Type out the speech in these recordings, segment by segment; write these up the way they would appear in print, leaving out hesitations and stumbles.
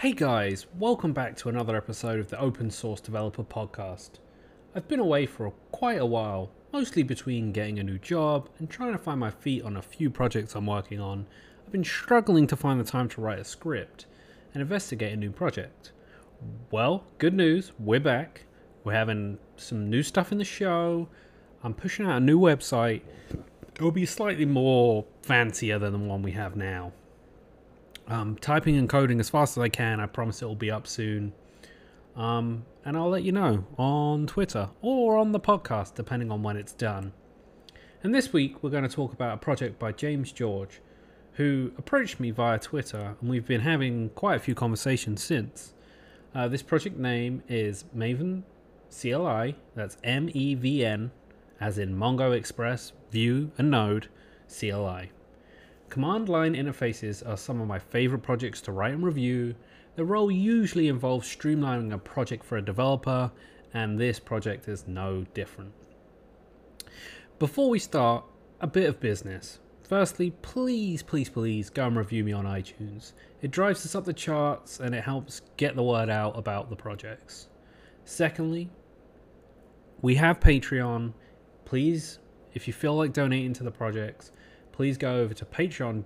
Hey guys, welcome back to another episode of the Open Source Developer Podcast. I've been away for quite a while, mostly between getting a new job and trying to find my feet on a few projects I'm working on. I've been struggling to find the time to write a script and investigate a new project. Well, good news, we're back. We're having some new stuff in the show. I'm pushing out a new website. It will be slightly more fancier than the one we have now. Typing and coding as fast as I can. I promise it will be up soon. And I'll let you know on Twitter or on the podcast, depending on when it's done. And this week, we're going to talk about a project by James George, who approached me via Twitter, and we've been having quite a few conversations since. This project name is Maven CLI, that's MEVN, as in Mongo Express, Vue, and Node, CLI. Command line interfaces are some of my favorite projects to write and review. The role usually involves streamlining a project for a developer, and this project is no different. Before we start, a bit of business. Firstly, please go and review me on iTunes. It drives us up the charts and it helps get the word out about the projects. Secondly, we have Patreon. Please, if you feel like donating to the projects, please go over to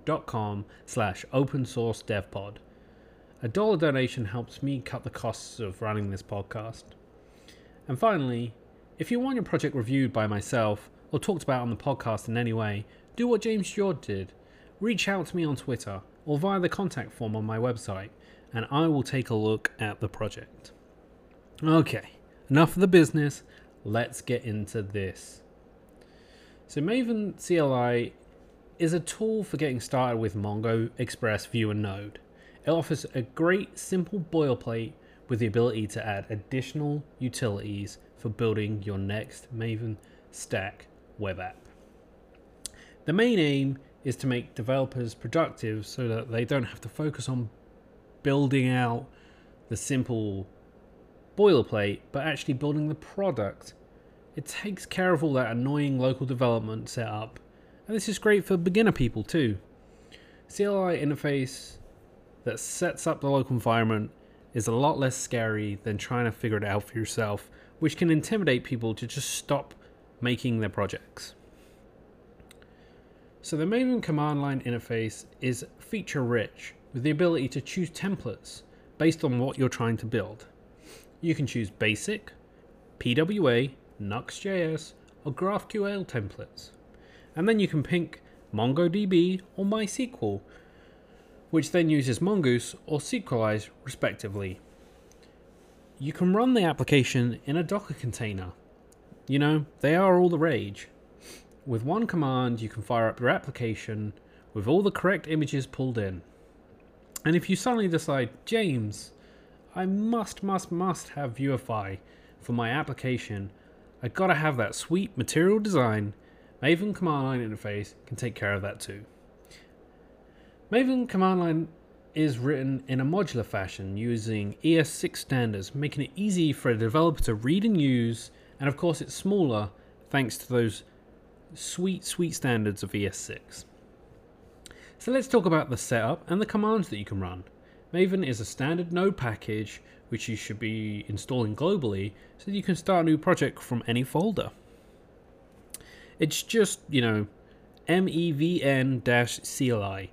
patreon.com/opensourcedevpod. A $1 donation helps me cut the costs of running this podcast. And finally, if you want your project reviewed by myself or talked about on the podcast in any way, do what James George did. Reach out to me on Twitter or via the contact form on my website, and I will take a look at the project. Okay, enough of the business. Let's get into this. So Maven CLI is a tool for getting started with Mongo, Express, Vue, and Node. It offers a great, simple boilerplate with the ability to add additional utilities for building your next Maven stack web app. The main aim is to make developers productive so that they don't have to focus on building out the simple boilerplate, but actually building the product. It takes care of all that annoying local development setup. And this is great for beginner people too. CLI interface that sets up the local environment is a lot less scary than trying to figure it out for yourself, which can intimidate people to just stop making their projects. So the Maven command line interface is feature rich with the ability to choose templates based on what you're trying to build. You can choose basic, PWA, Nuxt.js, or GraphQL templates. And then you can pick MongoDB or MySQL, which then uses Mongoose or Sequelize respectively. You can run the application in a Docker container. You know, they are all the rage. With one command, you can fire up your application with all the correct images pulled in. And if you suddenly decide, James, I must have Vueify for my application, I gotta have that sweet material design, Maven command line interface can take care of that too. Maven command line is written in a modular fashion using ES6 standards, making it easy for a developer to read and use, and of course it's smaller thanks to those sweet standards of ES6. So let's talk about the setup and the commands that you can run. Maven is a standard node package which you should be installing globally so that you can start a new project from any folder. It's just, MEVN-CLI.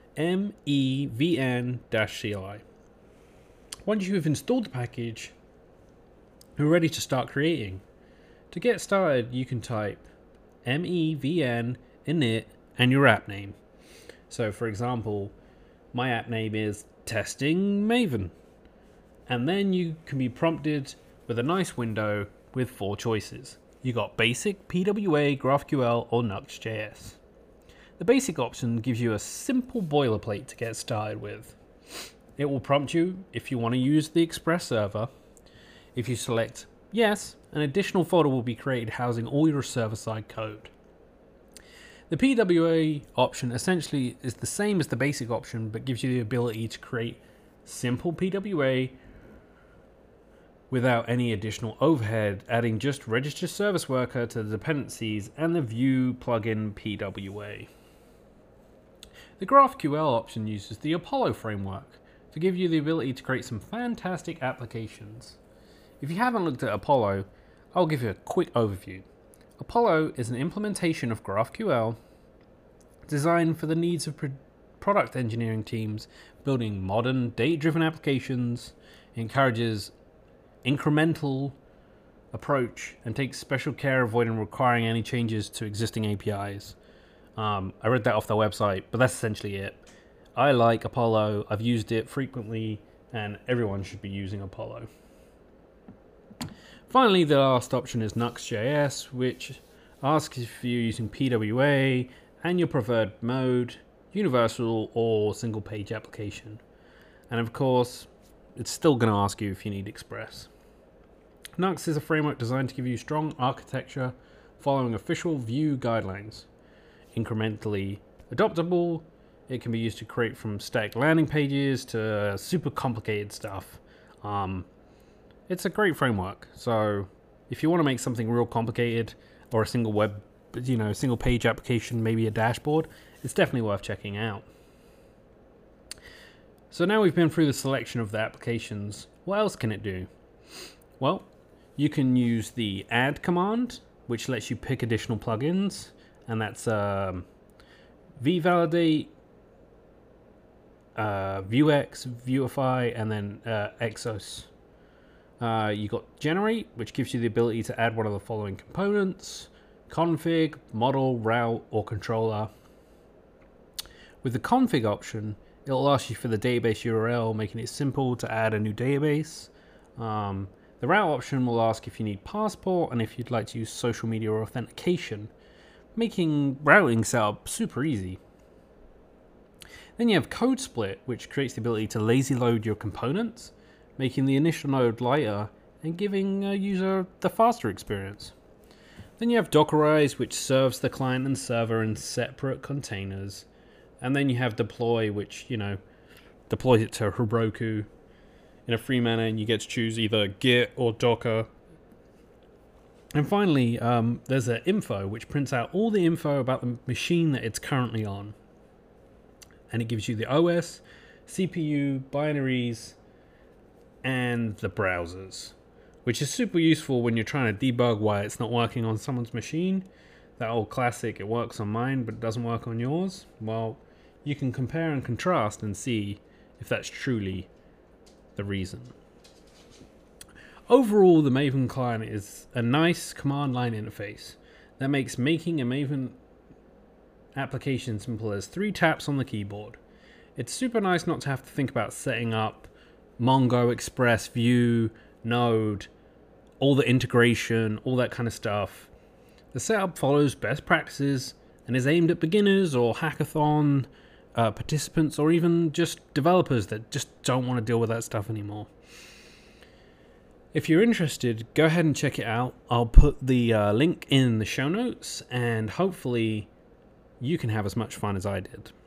MEVN-CLI. Once you've installed the package, you're ready to start creating. To get started, you can type MEVN init and your app name. So for example, my app name is Testing Maven. And then you can be prompted with a nice window with 4 choices. You got basic, PWA, GraphQL, or Nuxt.js. The basic option gives you a simple boilerplate to get started with. It will prompt you if you want to use the Express server. If you select yes, an additional folder will be created housing all your server-side code. The PWA option essentially is the same as the basic option, but gives you the ability to create simple PWA without any additional overhead, adding just register service worker to the dependencies and the Vue plugin PWA. The GraphQL option uses the Apollo framework to give you the ability to create some fantastic applications. If you haven't looked at Apollo, I'll give you a quick overview. Apollo is an implementation of GraphQL designed for the needs of product engineering teams building modern data-driven applications. It encourages incremental approach and takes special care avoiding requiring any changes to existing APIs. I read that off their website, but that's essentially it. I like Apollo, I've used it frequently, and everyone should be using Apollo. Finally, the last option is Nuxt.js, which asks if you're using PWA and your preferred mode, universal or single page application. And of course, it's still going to ask you if you need Express. Nuxt is a framework designed to give you strong architecture following official Vue guidelines. Incrementally adoptable, it can be used to create from static landing pages to super complicated stuff. It's a great framework. So if you want to make something real complicated or a single single page application, maybe a dashboard, it's definitely worth checking out. So now we've been through the selection of the applications, what else can it do? Well, you can use the add command, which lets you pick additional plugins, and that's vvalidate, Vuex, Vueify, and then Exos. You got generate, which gives you the ability to add one of the following components: config, model, route, or controller. With the config option, it'll ask you for the database URL, making it simple to add a new database. The route option will ask if you need passport and if you'd like to use social media or authentication, making routing setup super easy. Then you have code split, which creates the ability to lazy load your components, making the initial node lighter and giving a user the faster experience. Then you have Dockerize, which serves the client and server in separate containers. And then you have deploy, which, deploys it to Heroku in a free manner, and you get to choose either Git or Docker. And finally, there's an info, which prints out all the info about the machine that it's currently on. And it gives you the OS, CPU, binaries, and the browsers, which is super useful when you're trying to debug why it's not working on someone's machine. That old classic, it works on mine, but it doesn't work on yours. Well, you can compare and contrast and see if that's truly the reason. Overall, the Maven client is a nice command line interface that makes making a Maven application simple as 3 taps on the keyboard. It's super nice not to have to think about setting up Mongo, Express, Vue, Node, all the integration, all that kind of stuff. The setup follows best practices and is aimed at beginners or hackathon participants, or even just developers that just don't want to deal with that stuff anymore. If you're interested, go ahead and check it out. I'll put the link in the show notes, and hopefully you can have as much fun as I did.